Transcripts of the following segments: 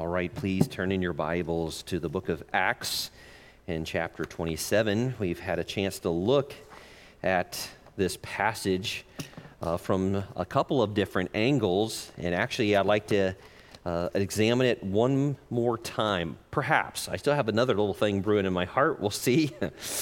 All right, please turn in your Bibles to the book of Acts in chapter 27. We've had a chance to look at this passage from a couple of different angles, and actually I'd like to examine it one more time. Perhaps. I still have another little thing brewing in my heart. We'll see.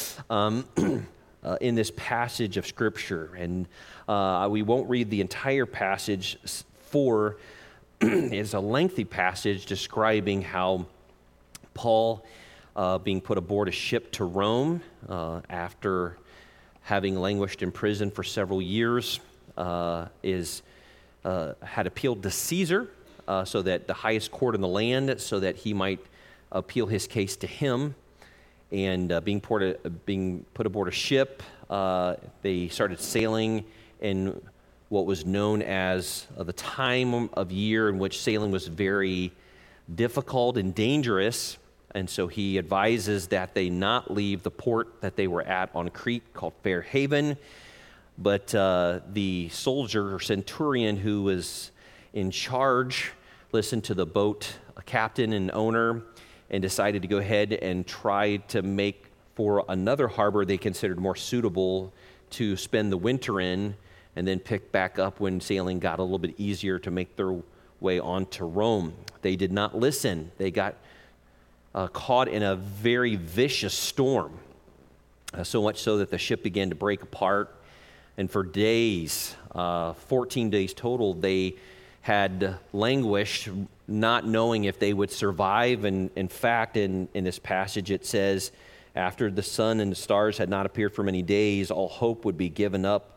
In this passage of Scripture, and we won't read the entire passage for it's a lengthy passage describing how Paul, being put aboard a ship to Rome after having languished in prison for several years, had appealed to Caesar, so that the highest court in the land, so that he might appeal his case to him. And being put aboard a ship, they started sailing in what was known as the time of year in which sailing was very difficult and dangerous. And so he advises that they not leave the port that they were at on Crete called Fair Haven. But the soldier or centurion who was in charge listened to the boat captain and owner and decided to go ahead and try to make for another harbor they considered more suitable to spend the winter in, and then pick back up when sailing got a little bit easier to make their way on to Rome. They did not listen. They got caught in a very vicious storm, so much so that the ship began to break apart. And for days, 14 days total, they had languished, not knowing if they would survive. And in fact, in this passage, it says, after the sun and the stars had not appeared for many days, all hope would be given up.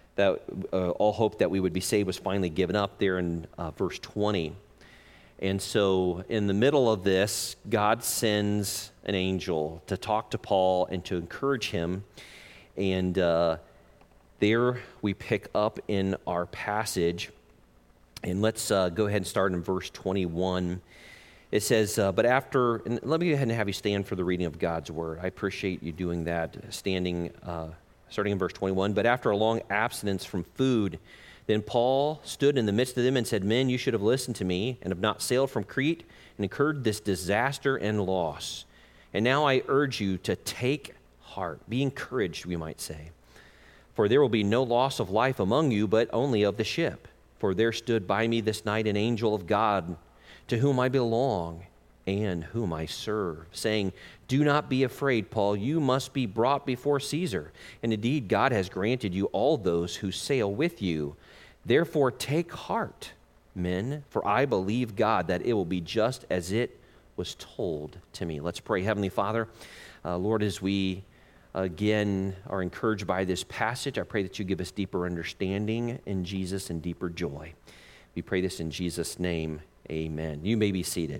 All hope that we would be saved was finally given up there in verse 20. And so in the middle of this, God sends an angel to talk to Paul and to encourage him. And there we pick up in our passage. And let's go ahead and start in verse 21. It says, but after, and let me go ahead and have you stand for the reading of God's word. I appreciate you doing that, standing starting in verse 21, but after a long abstinence from food, then Paul stood in the midst of them and said, men, you should have listened to me and have not sailed from Crete and incurred this disaster and loss. And now I urge you to take heart, be encouraged, we might say. For there will be no loss of life among you, but only of the ship. For there stood by me this night an angel of God, to whom I belong and whom I serve, saying, do not be afraid, Paul, you must be brought before Caesar. And indeed, God has granted you all those who sail with you. Therefore, take heart, men, for I believe God that it will be just as it was told to me. Let's pray. Heavenly Father, Lord, as we again are encouraged by this passage, I pray that you give us deeper understanding in Jesus and deeper joy. We pray this in Jesus' name. Amen. You may be seated.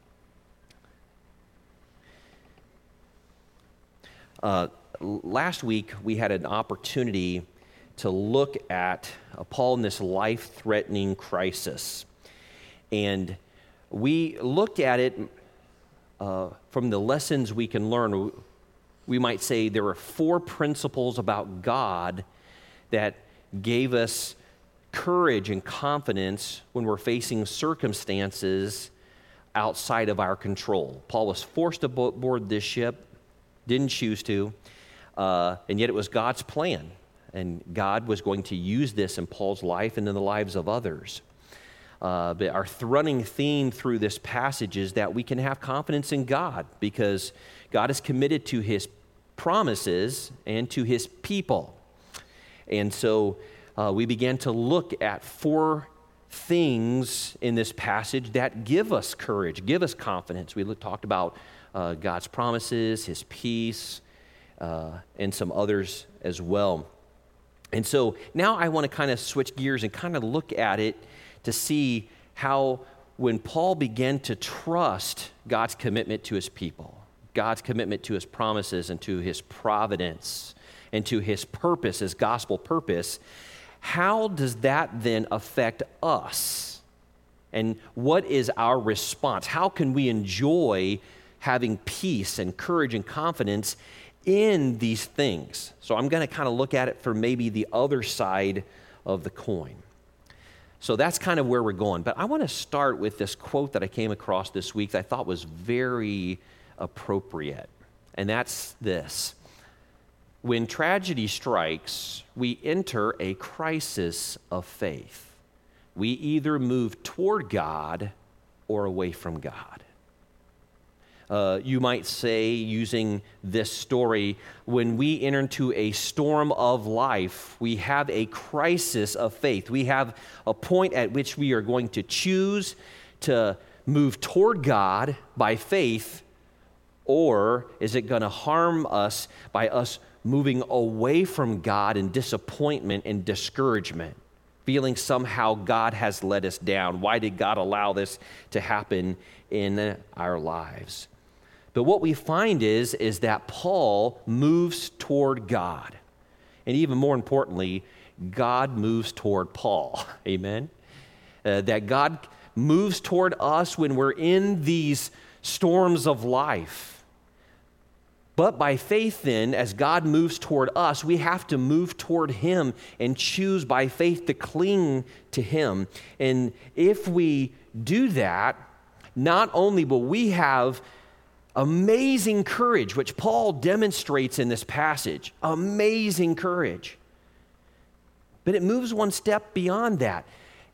Last week, we had an opportunity to look at Paul in this life-threatening crisis. And we looked at it from the lessons we can learn. We might say there were 4 principles about God that gave us courage and confidence when we're facing circumstances outside of our control. Paul was forced aboard this ship, didn't choose to, and yet it was God's plan, and God was going to use this in Paul's life and in the lives of others. But our running theme through this passage is that we can have confidence in God because God is committed to his promises and to his people. And so we began to look at 4 things in this passage that give us courage, give us confidence. We talked about God's promises, his peace, and some others as well. And so now I want to kind of switch gears and kind of look at it to see how when Paul began to trust God's commitment to his people, God's commitment to his promises and to his providence and to his purpose, his gospel purpose, how does that then affect us? And what is our response? How can we enjoy having peace and courage and confidence in these things? So I'm going to kind of look at it from maybe the other side of the coin. So that's kind of where we're going. But I want to start with this quote that I came across this week that I thought was very appropriate. And that's this: when tragedy strikes, we enter a crisis of faith. We either move toward God or away from God. You might say, using this story, when we enter into a storm of life, we have a crisis of faith. We have a point at which we are going to choose to move toward God by faith, or is it going to harm us by us moving away from God in disappointment and discouragement, feeling somehow God has let us down? Why did God allow this to happen in our lives? But what we find is that Paul moves toward God. And even more importantly, God moves toward Paul. Amen? That God moves toward us when we're in these storms of life. But by faith then, as God moves toward us, we have to move toward Him and choose by faith to cling to Him. And if we do that, not only will we have amazing courage, which Paul demonstrates in this passage, amazing courage, but it moves one step beyond that.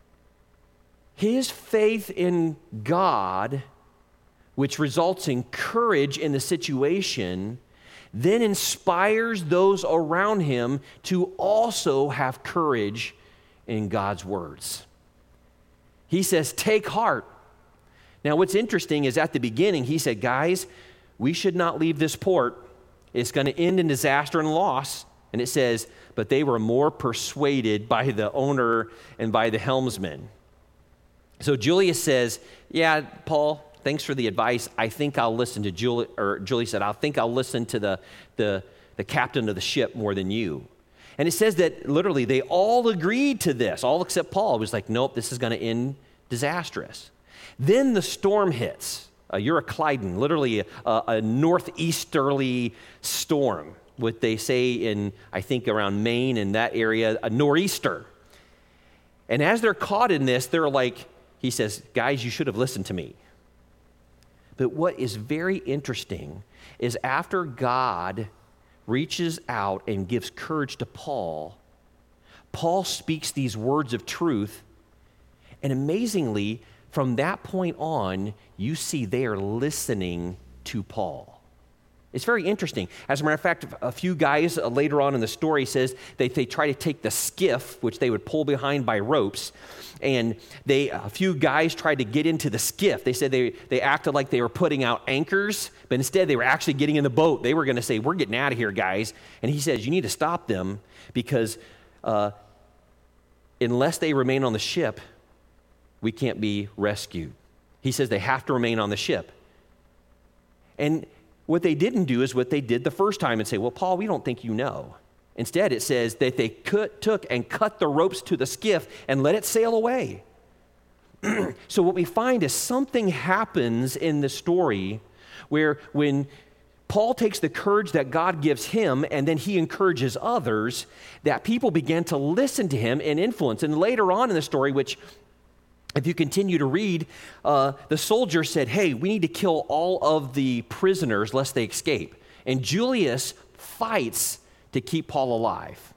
His faith in God, which results in courage in the situation, then inspires those around him to also have courage in God's words. He says, "Take heart." Now, what's interesting is at the beginning, he said, guys, we should not leave this port. It's going to end in disaster and loss. And it says, but they were more persuaded by the owner and by the helmsman. So Julius says, yeah, Paul, thanks for the advice. I think I'll listen to Julius said, I think I'll listen to the captain of the ship more than you. And it says that literally they all agreed to this, all except Paul. It was like, nope, this is going to end disastrous. Then the storm hits, Euroclydon, literally a northeasterly storm, what they say in, I think, around Maine and that area, a nor'easter. And as they're caught in this, they're like, he says, guys, you should have listened to me. But what is very interesting is after God reaches out and gives courage to Paul, Paul speaks these words of truth, and amazingly, from that point on, you see they are listening to Paul. It's very interesting. As a matter of fact, a few guys later on in the story says they try to take the skiff, which they would pull behind by ropes, and a few guys tried to get into the skiff. They said they acted like they were putting out anchors, but instead they were actually getting in the boat. They were going to say, we're getting out of here, guys. And he says, you need to stop them because unless they remain on the ship, we can't be rescued. He says they have to remain on the ship. And what they didn't do is what they did the first time and say, well, Paul, we don't think you know. Instead, it says that they took and cut the ropes to the skiff and let it sail away. So what we find is something happens in the story where when Paul takes the courage that God gives him and then he encourages others, that people began to listen to him and influence. And later on in the story, which if you continue to read, the soldier said, hey, we need to kill all of the prisoners lest they escape. And Julius fights to keep Paul alive.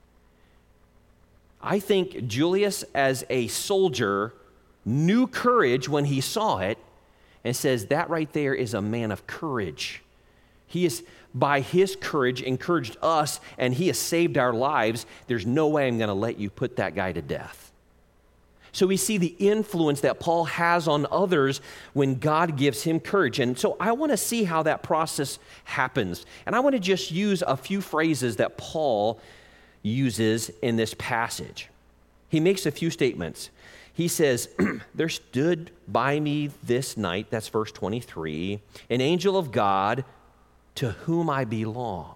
I think Julius, as a soldier, knew courage when he saw it and says that right there is a man of courage. He is, by his courage, encouraged us, and he has saved our lives. There's no way I'm going to let you put that guy to death. So we see the influence that Paul has on others when God gives him courage. And so I want to see how that process happens. And I want to just use a few phrases that Paul uses in this passage. He makes a few statements. He says, there stood by me this night, that's verse 23, an angel of God to whom I belong.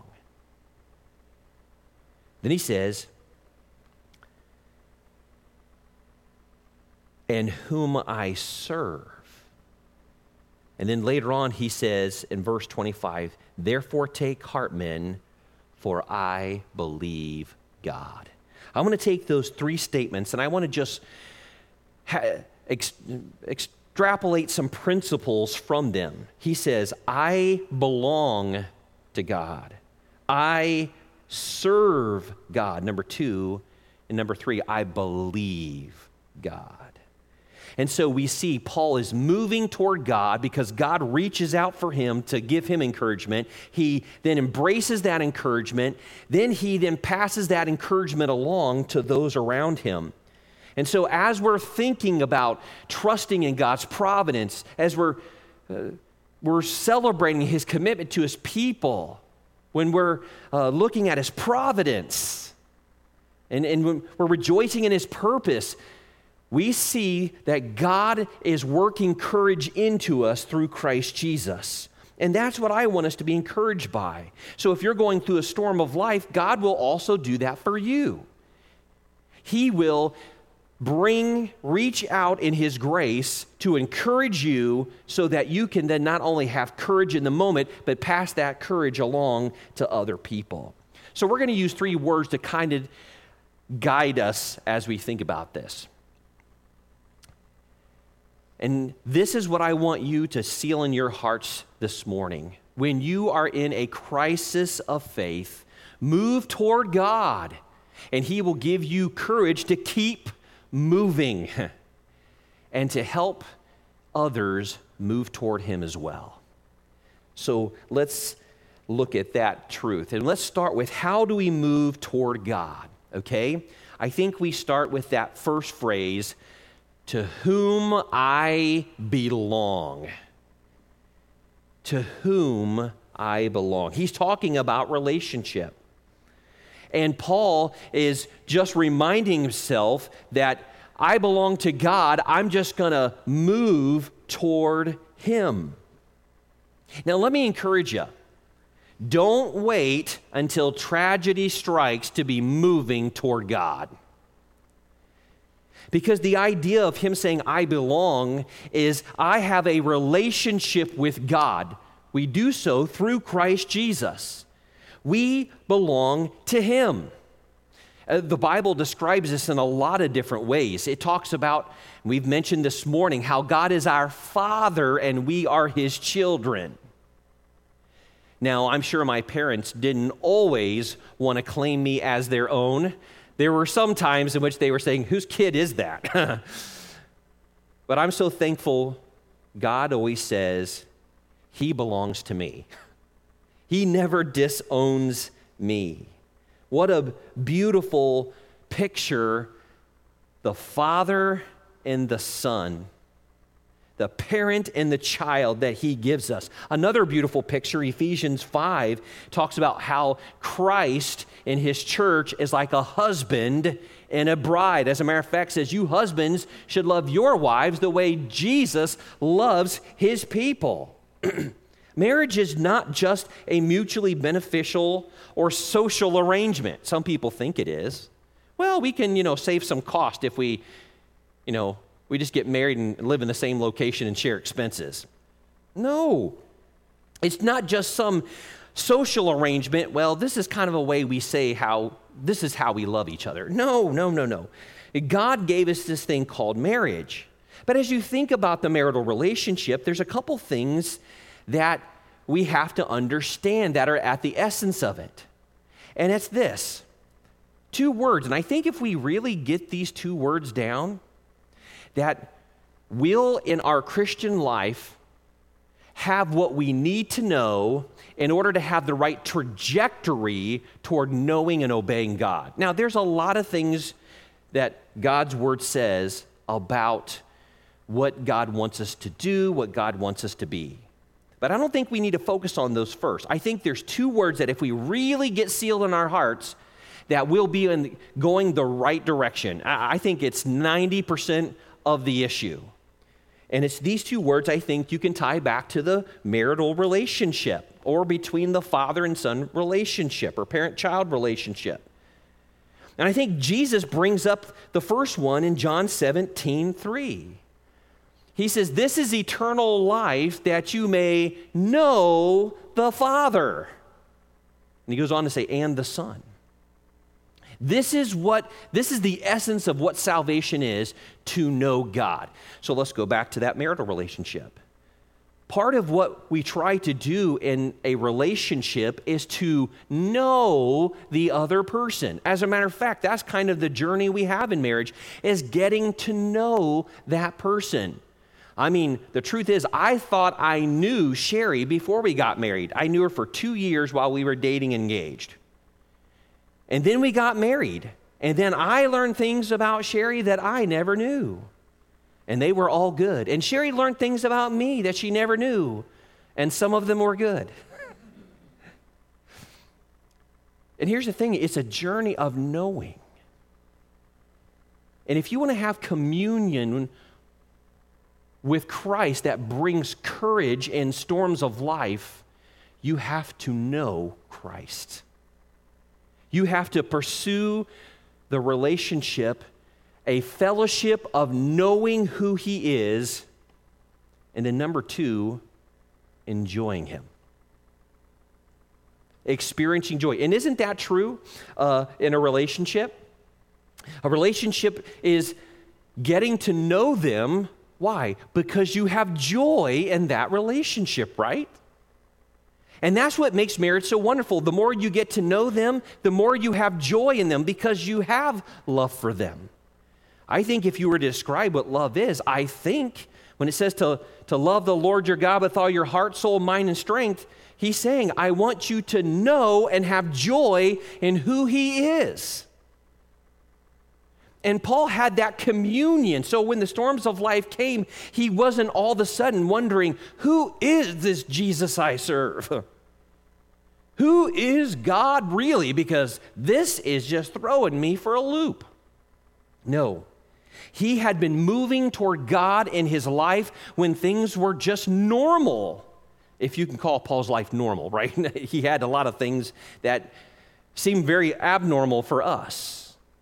Then he says, and whom I serve. And then later on he says in verse 25, therefore take heart, men, for I believe God. I want to take those three statements and I want to just extrapolate some principles from them. He says, I belong to God. I serve God. Number 2. And number 3, I believe God. And so we see Paul is moving toward God because God reaches out for him to give him encouragement. He then embraces that encouragement. Then he passes that encouragement along to those around him. And so as we're thinking about trusting in God's providence, as we're celebrating his commitment to his people, when we're looking at his providence, and when we're rejoicing in his purpose, we see that God is working courage into us through Christ Jesus. And that's what I want us to be encouraged by. So if you're going through a storm of life, God will also do that for you. He will reach out in his grace to encourage you so that you can then not only have courage in the moment, but pass that courage along to other people. So we're going to use 3 words to kind of guide us as we think about this. And this is what I want you to seal in your hearts this morning. When you are in a crisis of faith, move toward God, and he will give you courage to keep moving and to help others move toward him as well. So let's look at that truth. And let's start with, how do we move toward God? Okay? I think we start with that first phrase, to whom I belong. To whom I belong. He's talking about relationship. And Paul is just reminding himself that I belong to God. I'm just going to move toward him. Now, let me encourage you. Don't wait until tragedy strikes to be moving toward God. Because the idea of him saying, I belong, is I have a relationship with God. We do so through Christ Jesus. We belong to him. The Bible describes this in a lot of different ways. It talks about, we've mentioned this morning, how God is our Father and we are his children. Now, I'm sure my parents didn't always want to claim me as their own. There were some times in which they were saying, whose kid is that? But I'm so thankful God always says, he belongs to me. He never disowns me. What a beautiful picture, the Father and the Son, the parent and the child that he gives us. Another beautiful picture, Ephesians 5, talks about how Christ in his church is like a husband and a bride. As a matter of fact, says, you husbands should love your wives the way Jesus loves his people. Marriage is not just a mutually beneficial or social arrangement. Some people think it is. Well, we can, save some cost if we just get married and live in the same location and share expenses. No, it's not just some social arrangement. Well, this is kind of a way we say this is how we love each other. No. God gave us this thing called marriage. But as you think about the marital relationship, there's a couple things that we have to understand that are at the essence of it. And it's this, 2 words. And I think if we really get these 2 words down, that we'll, in our Christian life, have what we need to know in order to have the right trajectory toward knowing and obeying God. Now, there's a lot of things that God's word says about what God wants us to do, what God wants us to be. But I don't think we need to focus on those first. I think there's 2 words that if we really get sealed in our hearts, that we'll be going the right direction. I think it's 90% of the issue. And it's these 2 words I think you can tie back to the marital relationship, or between the father and son relationship, or parent-child relationship. And I think Jesus brings up the first one in John 17:3. He says, this is eternal life, that you may know the Father. And he goes on to say, and the Son. This is the essence of what salvation is, to know God. So let's go back to that marital relationship. Part of what we try to do in a relationship is to know the other person. As a matter of fact, that's kind of the journey we have in marriage, is getting to know that person. I mean, the truth is, I thought I knew Sherry before we got married. I knew her for 2 years while we were dating engaged. And then we got married. And then I learned things about Sherry that I never knew. And they were all good. And Sherry learned things about me that she never knew. And some of them were good. And here's the thing, it's a journey of knowing. And if you want to have communion with Christ that brings courage in storms of life, you have to know Christ. You have to pursue the relationship, a fellowship of knowing who He is, and then number 2, enjoying Him. Experiencing joy. And isn't that true in a relationship? A relationship is getting to know them. Why? Because you have joy in that relationship, right? And that's what makes marriage so wonderful. The more you get to know them, the more you have joy in them because you have love for them. I think if you were to describe what love is, I think when it says to love the Lord your God with all your heart, soul, mind, and strength, He's saying, I want you to know and have joy in who He is. And Paul had that communion. So when the storms of life came, he wasn't all of a sudden wondering, who is this Jesus I serve? Who is God really? Because this is just throwing me for a loop. No. He had been moving toward God in his life when things were just normal. If you can call Paul's life normal, right? He had a lot of things that seemed very abnormal for us.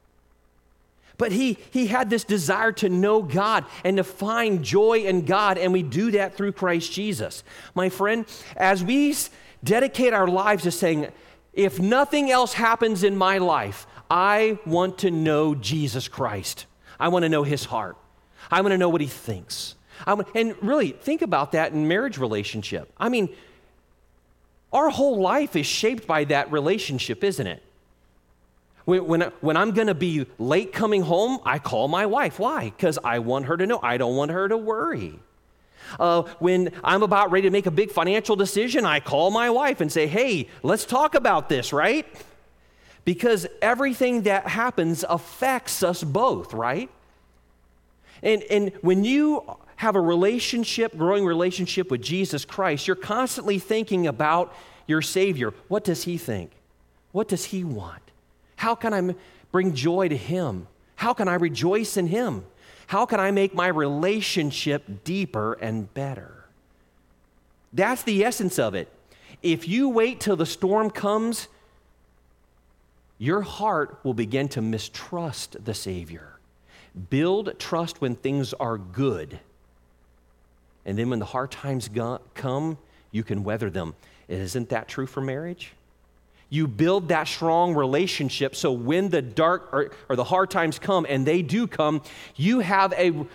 But he had this desire to know God and to find joy in God, and we do that through Christ Jesus. My friend, as we dedicate our lives to saying, if nothing else happens in my life, I want to know Jesus Christ. I want to know His heart. I want to know what He thinks. And really, think about that in marriage relationship. I mean, our whole life is shaped by that relationship, isn't it? When I'm going to be late coming home, I call my wife. Why? Because I want her to know. I don't want her to worry. When I'm about ready to make a big financial decision, I call my wife and say, hey, let's talk about this, right? Because everything that happens affects us both, right? And when you have a relationship, growing relationship with Jesus Christ, you're constantly thinking about your Savior. What does He think? What does He want? How can I bring joy to Him? How can I rejoice in Him? How can I make my relationship deeper and better? That's the essence of it. If you wait till the storm comes, your heart will begin to mistrust the Savior. Build trust when things are good. And then when the hard times come, you can weather them. Isn't that true for marriage? You build that strong relationship so when the dark or the hard times come, and they do come, you have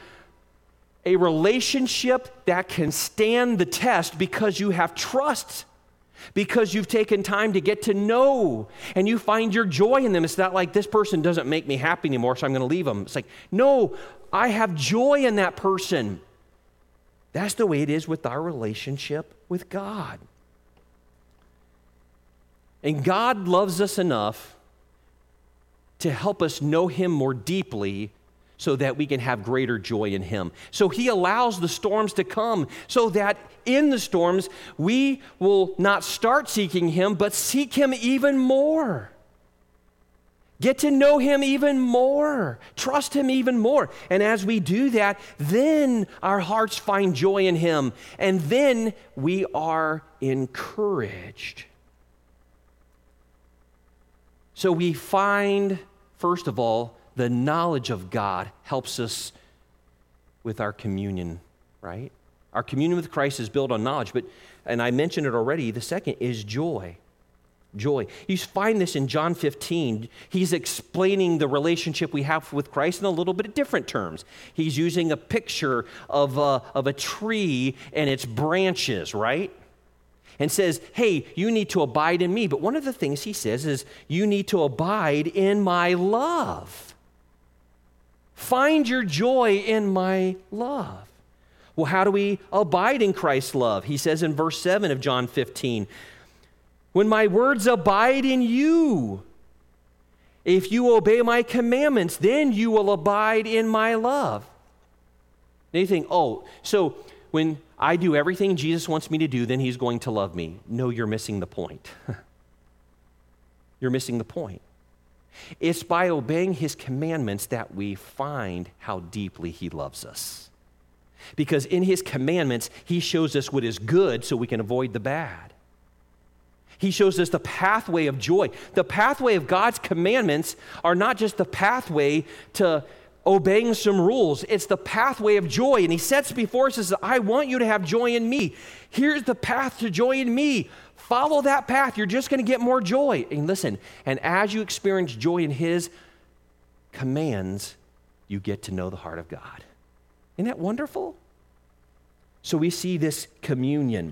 a relationship that can stand the test because you have trust, because you've taken time to get to know, and you find your joy in them. It's not like this person doesn't make me happy anymore, so I'm going to leave them. It's like, no, I have joy in that person. That's the way it is with our relationship with God. And God loves us enough to help us know Him more deeply so that we can have greater joy in Him. So He allows the storms to come so that in the storms we will not start seeking Him, but seek Him even more. Get to know Him even more. Trust Him even more. And as we do that, then our hearts find joy in Him. And then we are encouraged. So we find, first of all, the knowledge of God helps us with our communion, right? Our communion with Christ is built on knowledge, and I mentioned it already, the second is joy. Joy. You find this in John 15. He's explaining the relationship we have with Christ in a little bit different terms. He's using a picture of a tree and its branches, right? And says, hey, you need to abide in me. But one of the things he says is, you need to abide in my love. Find your joy in my love. Well, how do we abide in Christ's love? He says in verse 7 of John 15, when my words abide in you, if you obey my commandments, then you will abide in my love. Now you think, oh, so when I do everything Jesus wants me to do, then he's going to love me. No, you're missing the point. You're missing the point. It's by obeying his commandments that we find how deeply he loves us. Because in his commandments, he shows us what is good so we can avoid the bad. He shows us the pathway of joy. The pathway of God's commandments are not just the pathway to obeying some rules. It's the pathway of joy. And he sets before us, says, I want you to have joy in me. Here's the path to joy in me. Follow that path. You're just going to get more joy. And listen, and as you experience joy in his commands, you get to know the heart of God. Isn't that wonderful? So we see this communion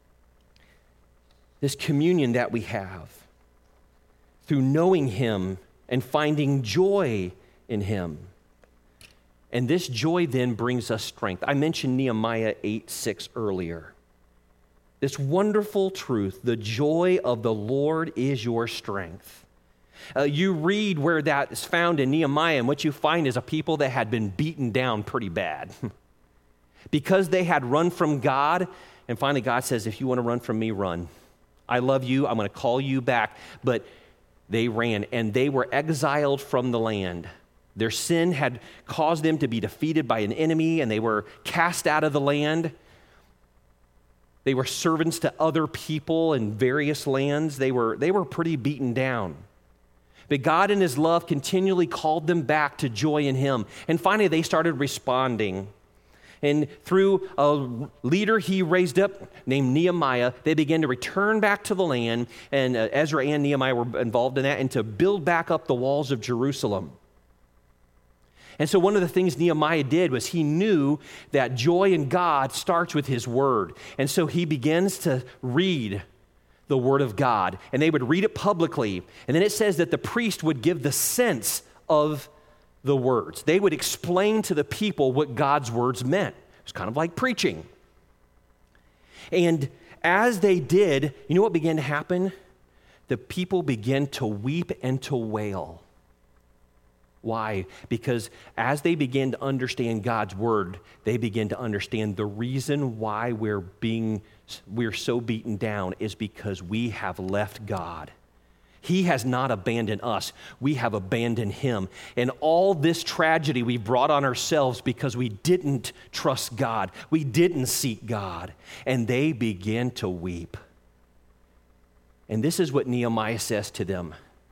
that we have through knowing him and finding joy in him. And this joy then brings us strength. I mentioned Nehemiah 8:6 earlier. This wonderful truth, the joy of the Lord is your strength. You read where that is found in Nehemiah, and what you find is a people that had been beaten down pretty bad. Because they had run from God, and finally God says, if you want to run from me, run. I love you, I'm going to call you back. But they ran, and they were exiled from the land. Their sin had caused them to be defeated by an enemy, and they were cast out of the land. They were servants to other people in various lands. They were pretty beaten down. But God in his love continually called them back to joy in him. And finally, they started responding. And through a leader he raised up named Nehemiah, they began to return back to the land. And Ezra and Nehemiah were involved in that, and to build back up the walls of Jerusalem. And so one of the things Nehemiah did was he knew that joy in God starts with his word. And so he begins to read the word of God. And they would read it publicly. And then it says that the priest would give the sense of the words. They would explain to the people what God's words meant. It was kind of like preaching. And as they did, you know what began to happen? The people began to weep and to wail. Why? Because as they begin to understand God's word, they begin to understand the reason why we're so beaten down is because we have left God. He has not abandoned us. We have abandoned him. And all this tragedy we brought on ourselves because we didn't trust God. We didn't seek God. And they began to weep. And this is what Nehemiah says to them.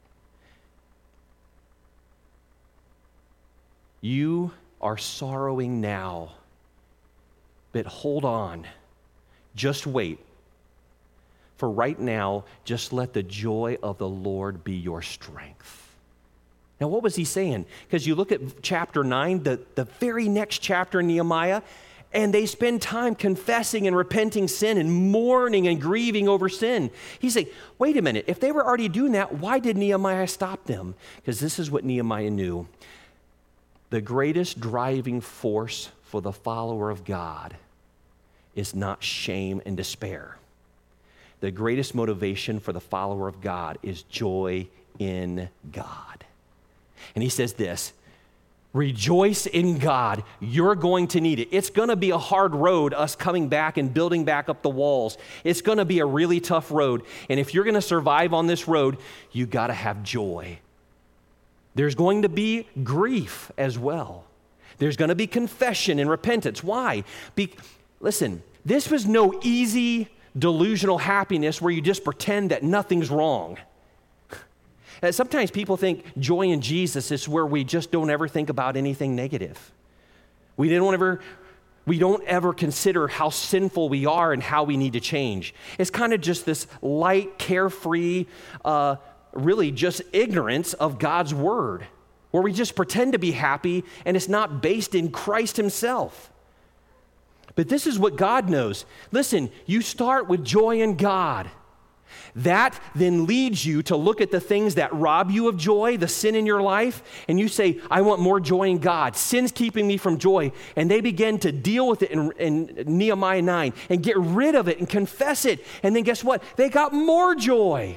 You are sorrowing now, but hold on. Just wait. For right now, just let the joy of the Lord be your strength. Now, what was he saying? Because you look at chapter 9, the very next chapter in Nehemiah, and they spend time confessing and repenting sin and mourning and grieving over sin. He's like, wait a minute, if they were already doing that, why did Nehemiah stop them? Because this is what Nehemiah knew. The greatest driving force for the follower of God is not shame and despair. The greatest motivation for the follower of God is joy in God. And he says this, rejoice in God. You're going to need it. It's going to be a hard road, us coming back and building back up the walls. It's going to be a really tough road. And if you're going to survive on this road, you got to have joy. There's going to be grief as well. There's going to be confession and repentance. Why? Listen, this was no easy, delusional happiness where you just pretend that nothing's wrong. Sometimes people think joy in Jesus is where we just don't ever think about anything negative. We don't ever we don't ever consider how sinful we are and how we need to change. It's kind of just this light, carefree, really just ignorance of God's word, where we just pretend to be happy and it's not based in Christ himself. But this is what God knows. Listen, you start with joy in God. That then leads you to look at the things that rob you of joy, the sin in your life, and you say, I want more joy in God. Sin's keeping me from joy. And they begin to deal with it in Nehemiah 9 and get rid of it and confess it. And then guess what? They got more joy.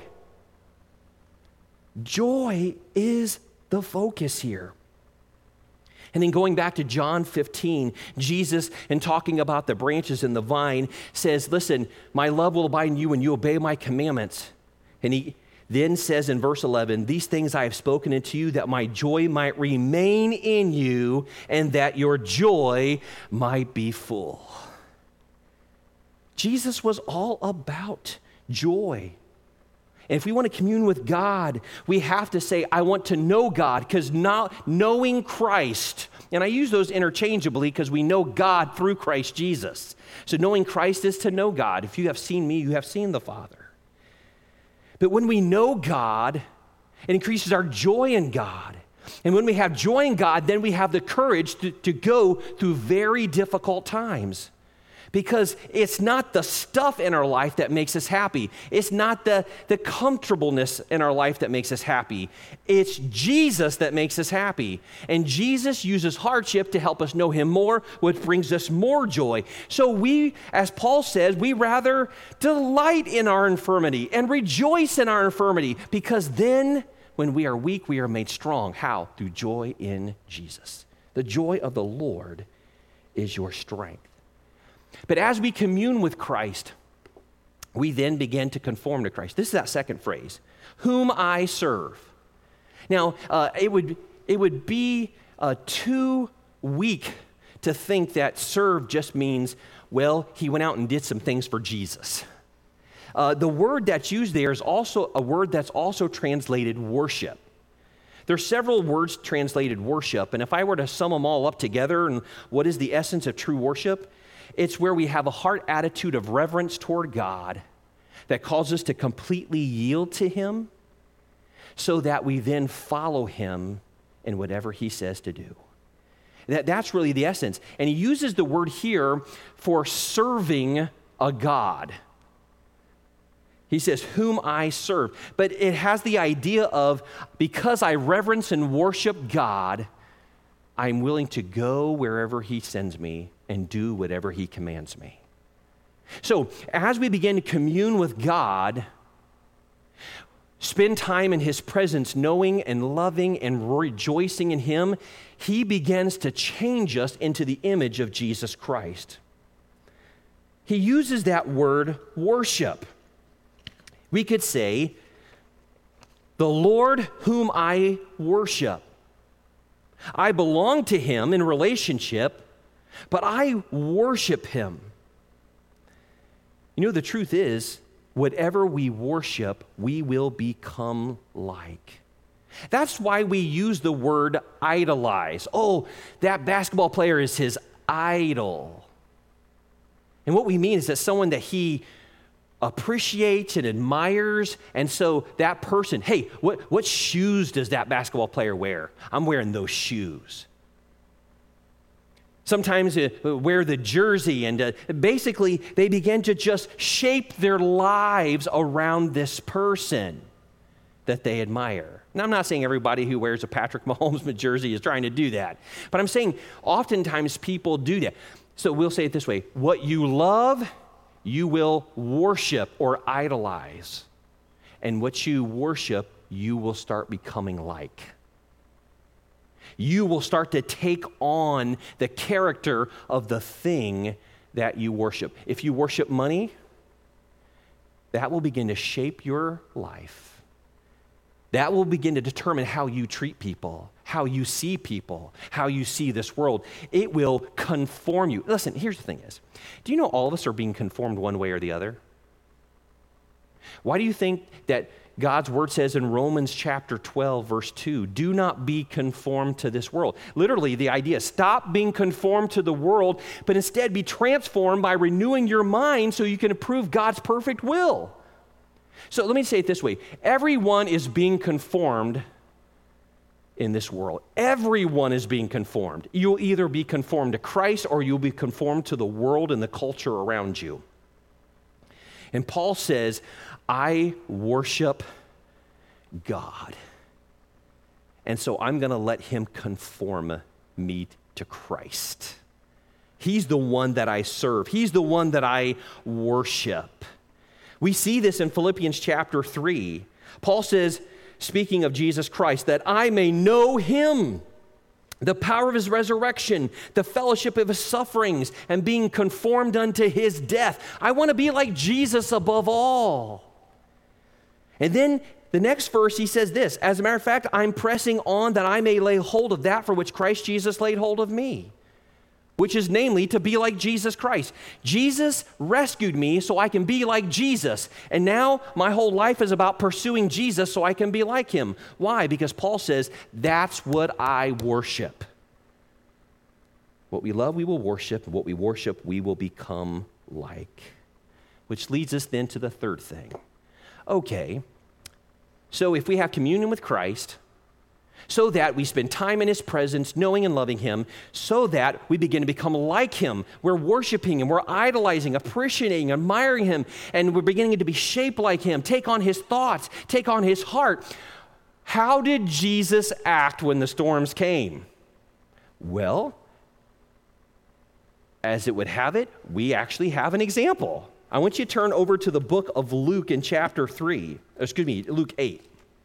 Joy is the focus here. And then going back to John 15, Jesus, in talking about the branches in the vine, says, listen, my love will abide in you when you obey my commandments. And he then says in verse 11, these things I have spoken unto you, that my joy might remain in you, and that your joy might be full. Jesus was all about joy. And if we want to commune with God, we have to say, I want to know God, because knowing Christ, and I use those interchangeably because we know God through Christ Jesus. So knowing Christ is to know God. If you have seen me, you have seen the Father. But when we know God, it increases our joy in God. And when we have joy in God, then we have the courage to go through very difficult times. Because it's not the stuff in our life that makes us happy. It's not the comfortableness in our life that makes us happy. It's Jesus that makes us happy. And Jesus uses hardship to help us know him more, which brings us more joy. So we, as Paul says, we rather delight in our infirmity and rejoice in our infirmity, because then when we are weak, we are made strong. How? Through joy in Jesus. The joy of the Lord is your strength. But as we commune with Christ, we then begin to conform to Christ. This is that second phrase, whom I serve. Now, it would be too weak to think that serve just means, well, he went out and did some things for Jesus. The word that's used there is also a word that's also translated worship. There's several words translated worship, and if I were to sum them all up together, and what is the essence of true worship? It's where we have a heart attitude of reverence toward God that calls us to completely yield to him so that we then follow him in whatever he says to do. That's really the essence. And he uses the word here for serving a God. He says, whom I serve. But it has the idea of, because I reverence and worship God, I'm willing to go wherever he sends me and do whatever he commands me. So as we begin to commune with God, spend time in his presence, knowing and loving and rejoicing in him, he begins to change us into the image of Jesus Christ. He uses that word worship. We could say, the Lord whom I worship. I belong to him in relationship, but I worship him. You know, the truth is, whatever we worship, we will become like. That's why we use the word idolize. Oh, that basketball player is his idol. And what we mean is that someone that he appreciates and admires, and so that person, hey, what shoes does that basketball player wear? I'm wearing those shoes. Sometimes wear the jersey, and basically they begin to just shape their lives around this person that they admire. Now, I'm not saying everybody who wears a Patrick Mahomes jersey is trying to do that, but I'm saying oftentimes people do that. So we'll say it this way, what you love, you will worship or idolize. And what you worship, you will start becoming like. You will start to take on the character of the thing that you worship. If you worship money, that will begin to shape your life. That will begin to determine how you treat people, how you see people, how you see this world. It will conform you. Listen, here's the thing is, do you know all of us are being conformed one way or the other? Why do you think that God's word says in Romans chapter 12, verse 2, do not be conformed to this world. Literally, the idea is stop being conformed to the world, but instead be transformed by renewing your mind so you can approve God's perfect will. So let me say it this way. Everyone is being conformed in this world. Everyone is being conformed. You'll either be conformed to Christ or you'll be conformed to the world and the culture around you. And Paul says, I worship God. And so I'm going to let him conform me to Christ. He's the one that I serve. He's the one that I worship. We see this in Philippians chapter 3. Paul says, speaking of Jesus Christ, that I may know him, the power of his resurrection, the fellowship of his sufferings, and being conformed unto his death. I want to be like Jesus above all. And then the next verse, he says this, as a matter of fact, I'm pressing on that I may lay hold of that for which Christ Jesus laid hold of me, which is namely to be like Jesus Christ. Jesus rescued me so I can be like Jesus. And now my whole life is about pursuing Jesus so I can be like him. Why? Because Paul says, that's what I worship. What we love, we will worship. And what we worship, we will become like. Which leads us then to the third thing. Okay, so if we have communion with Christ, so that we spend time in his presence, knowing and loving him, so that we begin to become like him. We're worshiping him, we're idolizing, appreciating, admiring him, and we're beginning to be shaped like him, take on his thoughts, take on his heart. How did Jesus act when the storms came? Well, as it would have it, we actually have an example. I want you to turn over to the book of Luke in chapter 3. Luke 8.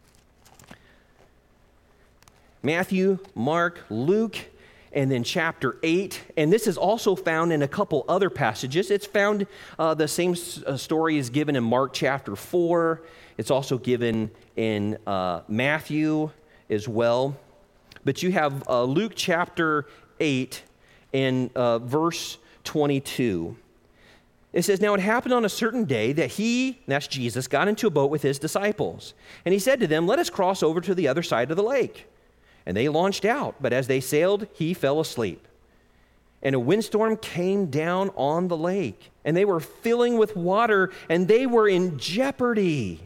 Matthew, Mark, Luke, and then chapter 8. And this is also found in a couple other passages. It's found, the same story is given in Mark chapter 4. It's also given in Matthew as well. But you have Luke chapter 8 and verse 22. It says, now it happened on a certain day that he, that's Jesus, got into a boat with his disciples. And he said to them, let us cross over to the other side of the lake. And they launched out, but as they sailed, he fell asleep. And a windstorm came down on the lake, and they were filling with water, and they were in jeopardy.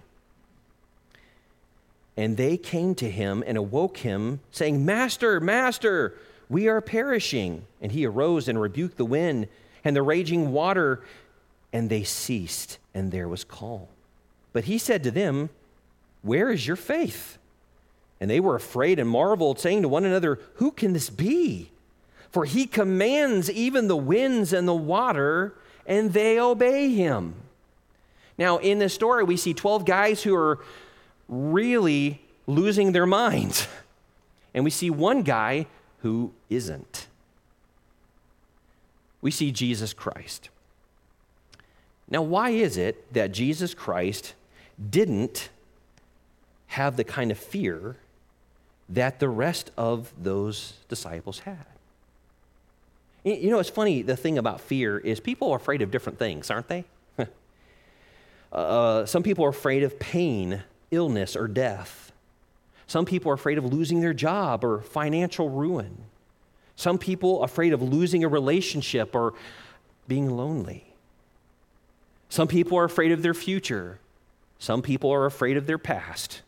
And they came to him and awoke him, saying, Master, Master, we are perishing. And he arose and rebuked the wind and the raging water, and they ceased, and there was calm. But he said to them, where is your faith? And they were afraid and marveled, saying to one another, who can this be? For he commands even the winds and the water, and they obey him. Now, in this story, we see 12 guys who are really losing their minds. And we see one guy who isn't. We see Jesus Christ. Now, why is it that Jesus Christ didn't have the kind of fear that the rest of those disciples had? You know, it's funny, the thing about fear is people are afraid of different things, aren't they? Some people are afraid of pain, illness, or death. Some people are afraid of losing their job or financial ruin. Some people are afraid of losing a relationship or being lonely. Some people are afraid of their future. Some people are afraid of their past.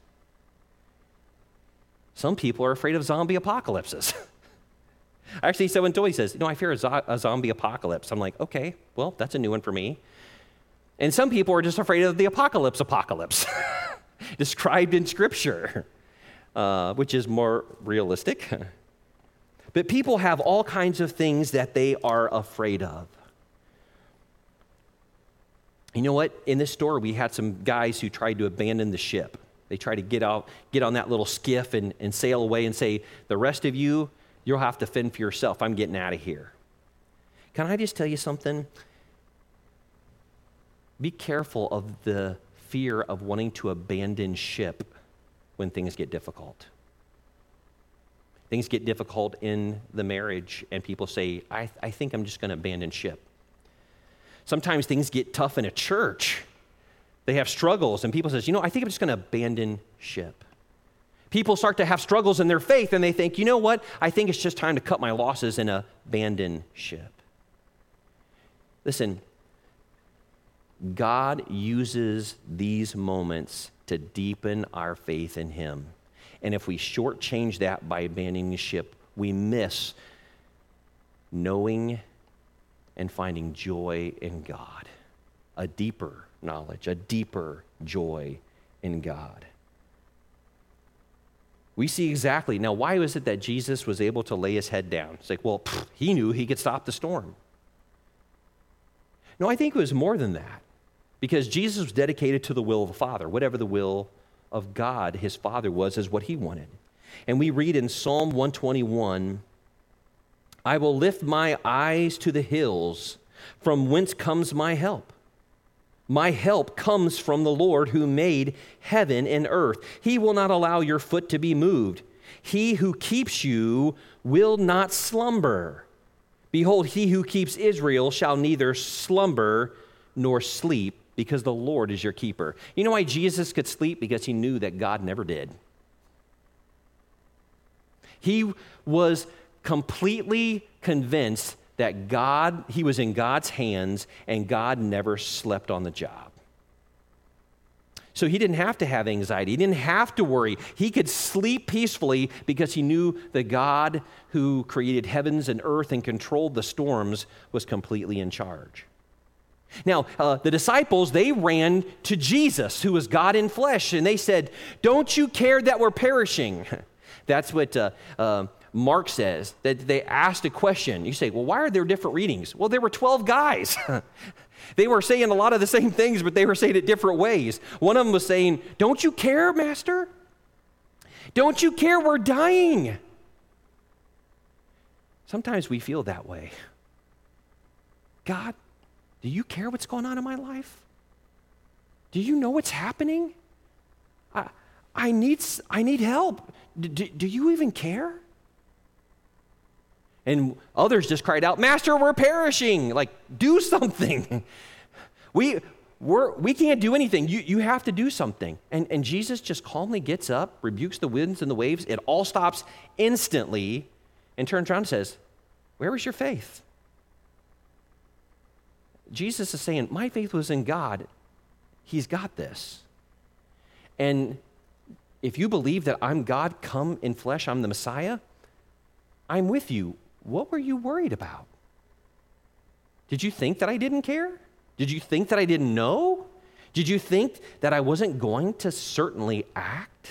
Some people are afraid of zombie apocalypses. Actually, someone told me, says, I fear a zombie apocalypse. I'm like, okay, well, that's a new one for me. And some people are just afraid of the apocalypse described in Scripture, which is more realistic. But people have all kinds of things that they are afraid of. You know what? In this story, we had some guys who tried to abandon the ship. They tried to get on that little skiff and sail away and say, the rest of you, you'll have to fend for yourself. I'm getting out of here. Can I just tell you something? Be careful of the fear of wanting to abandon ship when things get difficult. Things get difficult in the marriage, and people say, I think I'm just going to abandon ship. Sometimes things get tough in a church. They have struggles, and people says, I think I'm just going to abandon ship. People start to have struggles in their faith, and they think, you know what? I think it's just time to cut my losses and abandon ship. Listen, God uses these moments to deepen our faith in him. And if we shortchange that by abandoning ship, we miss knowing and finding joy in God, a deeper knowledge, a deeper joy in God. We see exactly. Now, why was it that Jesus was able to lay his head down? It's like, well, he knew he could stop the storm. No, I think it was more than that, because Jesus was dedicated to the will of the Father. Whatever the will of God, his Father, was, is what he wanted. And we read in Psalm 121, I will lift my eyes to the hills, from whence comes my help. My help comes from the Lord who made heaven and earth. He will not allow your foot to be moved. He who keeps you will not slumber. Behold, he who keeps Israel shall neither slumber nor sleep, because the Lord is your keeper. You know why Jesus could sleep? Because he knew that God never did. He was completely convinced that he was in God's hands, and God never slept on the job. So he didn't have to have anxiety. He didn't have to worry. He could sleep peacefully because he knew the God who created heavens and earth and controlled the storms was completely in charge. Now, the disciples, they ran to Jesus, who was God in flesh, and they said, don't you care that we're perishing? That's what Mark says, that they asked a question. You say, well, why are there different readings? Well, there were 12 guys. They were saying a lot of the same things, but they were saying it different ways. One of them was saying, don't you care, Master? Don't you care? We're dying. Sometimes we feel that way. God, do you care what's going on in my life? Do you know what's happening? I need help. Do you even care? And others just cried out, Master, we're perishing. Like, do something. We can't do anything. You have to do something. And Jesus just calmly gets up, rebukes the winds and the waves. It all stops instantly, and turns around and says, where was your faith? Jesus is saying, my faith was in God. He's got this. And if you believe that I'm God come in flesh, I'm the Messiah, I'm with you. What were you worried about? Did you think that I didn't care? Did you think that I didn't know? Did you think that I wasn't going to certainly act?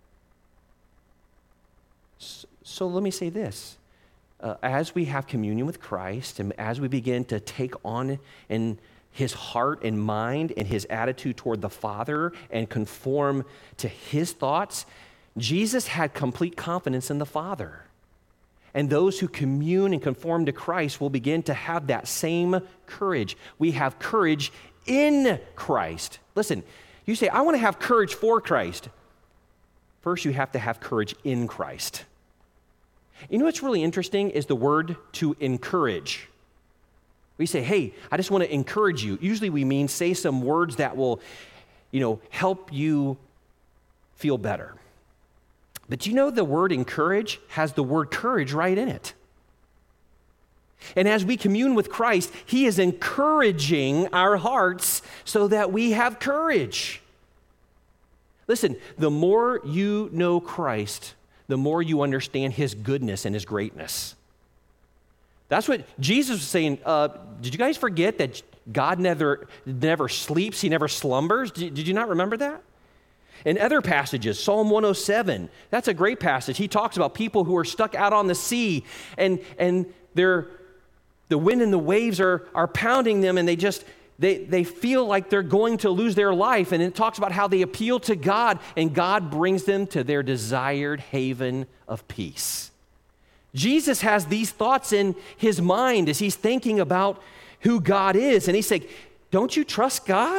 So let me say this. As we have communion with Christ, and as we begin to take on in his heart and mind and his attitude toward the Father and conform to his thoughts, Jesus had complete confidence in the Father. And those who commune and conform to Christ will begin to have that same courage. We have courage in Christ. Listen, you say, I want to have courage for Christ. First, you have to have courage in Christ. You know what's really interesting is the word to encourage. We say, hey, I just want to encourage you. Usually we mean say some words that will, help you feel better. But you know the word encourage has the word courage right in it. And as we commune with Christ, he is encouraging our hearts so that we have courage. Listen, the more you know Christ, the more you understand his goodness and his greatness. That's what Jesus was saying. Did you guys forget that God never sleeps, he never slumbers? Did you not remember that? In other passages, Psalm 107, that's a great passage. He talks about people who are stuck out on the sea and the wind and the waves are pounding them, and they feel like they're going to lose their life. And it talks about how they appeal to God, and God brings them to their desired haven of peace. Jesus has these thoughts in his mind as he's thinking about who God is. And he's saying, don't you trust God?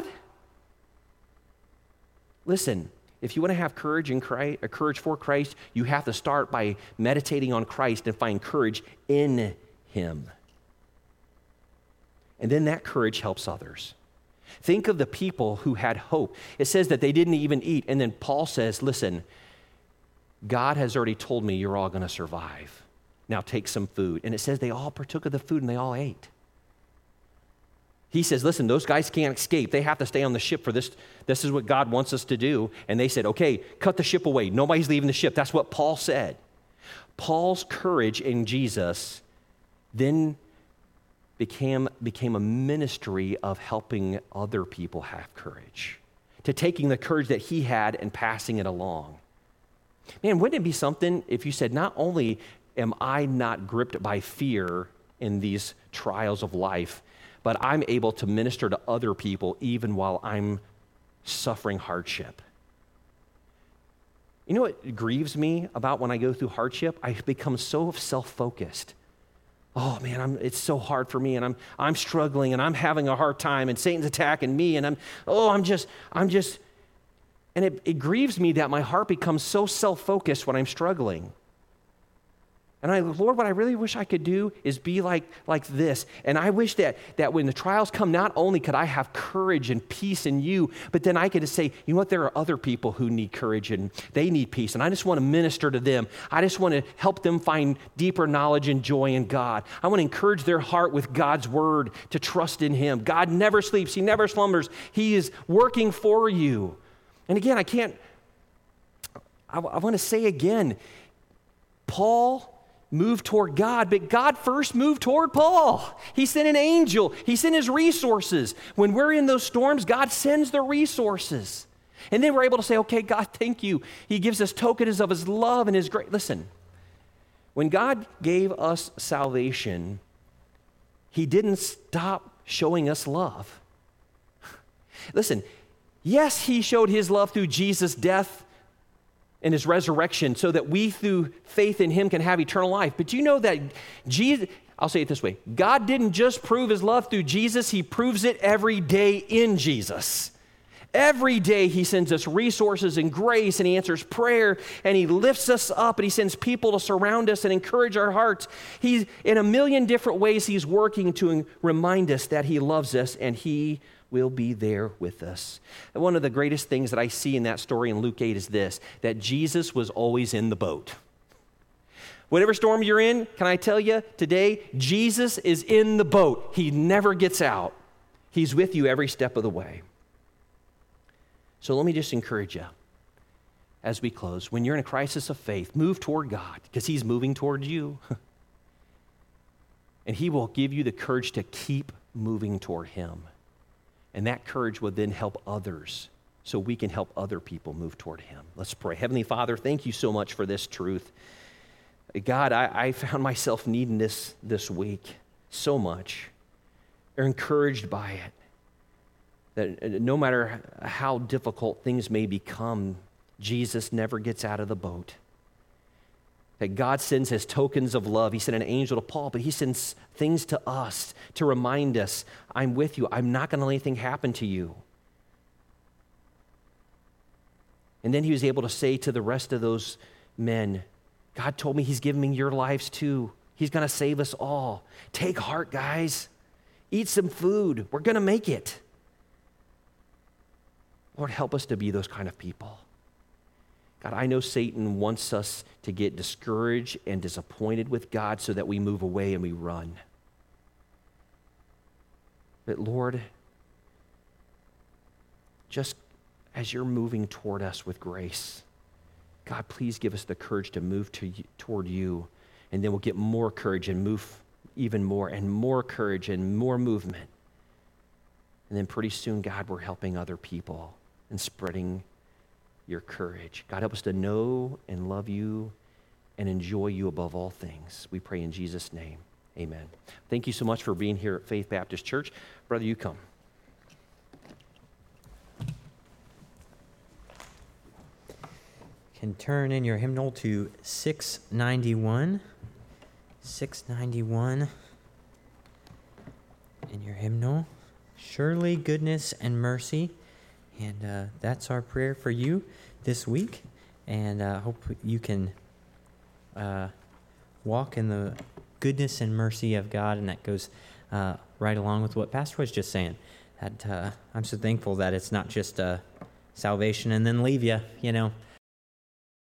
Listen, if you want to have courage for Christ, you have to start by meditating on Christ and find courage in him. And then that courage helps others. Think of the people who had hope. It says that they didn't even eat. And then Paul says, listen, God has already told me you're all going to survive. Now take some food. And it says they all partook of the food and they all ate. He says, listen, those guys can't escape. They have to stay on the ship for this. This is what God wants us to do. And they said, okay, cut the ship away. Nobody's leaving the ship. That's what Paul said. Paul's courage in Jesus then became a ministry of helping other people have courage, to taking the courage that he had and passing it along. Man, wouldn't it be something if you said, not only am I not gripped by fear in these trials of life, but I'm able to minister to other people even while I'm suffering hardship. You know what grieves me about when I go through hardship? I become so self-focused. Oh man, it's so hard for me, and I'm struggling, and I'm having a hard time, and Satan's attacking me, and I'm just, and it grieves me that my heart becomes so self-focused when I'm struggling. And Lord, what I really wish I could do is be like this. And I wish that when the trials come, not only could I have courage and peace in you, but then I could just say, you know what, there are other people who need courage and they need peace. And I just want to minister to them. I just want to help them find deeper knowledge and joy in God. I want to encourage their heart with God's word to trust in him. God never sleeps. He never slumbers. He is working for you. And again, I want to say again, Paul moved toward God, but God first moved toward Paul. He sent an angel. He sent his resources. When we're in those storms, God sends the resources. And then we're able to say, okay, God, thank you. He gives us tokens of his love and his grace. Listen, when God gave us salvation, he didn't stop showing us love. Listen, yes, he showed his love through Jesus' death and his resurrection so that we through faith in him can have eternal life. But you know that Jesus, I'll say it this way, God didn't just prove his love through Jesus, he proves it every day in Jesus. Every day he sends us resources and grace, and he answers prayer, and he lifts us up, and he sends people to surround us and encourage our hearts. He's in a million different ways he's working to remind us that he loves us, and he will be there with us. And one of the greatest things that I see in that story in Luke 8 is this, that Jesus was always in the boat. Whatever storm you're in, can I tell you today, Jesus is in the boat. He never gets out. He's with you every step of the way. So let me just encourage you as we close. When you're in a crisis of faith, move toward God because he's moving toward you. And he will give you the courage to keep moving toward him. And that courage will then help others so we can help other people move toward him. Let's pray. Heavenly Father, thank you so much for this truth. God, I found myself needing this week so much. They're encouraged by it. That no matter how difficult things may become, Jesus never gets out of the boat. That God sends his tokens of love. He sent an angel to Paul, but he sends things to us to remind us, I'm with you. I'm not going to let anything happen to you. And then he was able to say to the rest of those men, God told me he's giving me your lives too. He's going to save us all. Take heart, guys. Eat some food. We're going to make it. Lord, help us to be those kind of people. God, I know Satan wants us to get discouraged and disappointed with God so that we move away and we run. But Lord, just as you're moving toward us with grace, God, please give us the courage to move toward you, and then we'll get more courage and move even more, and more courage and more movement. And then pretty soon, God, we're helping other people and spreading your courage. God, help us to know and love you and enjoy you above all things. We pray in Jesus' name. Amen. Thank you so much for being here at Faith Baptist Church. Brother, you come. Can turn in your hymnal to 691. 691 in your hymnal. Surely goodness and mercy. And that's our prayer for you this week. And I hope you can walk in the goodness and mercy of God. And that goes right along with what Pastor was just saying. I'm so thankful that it's not just salvation and then leave you.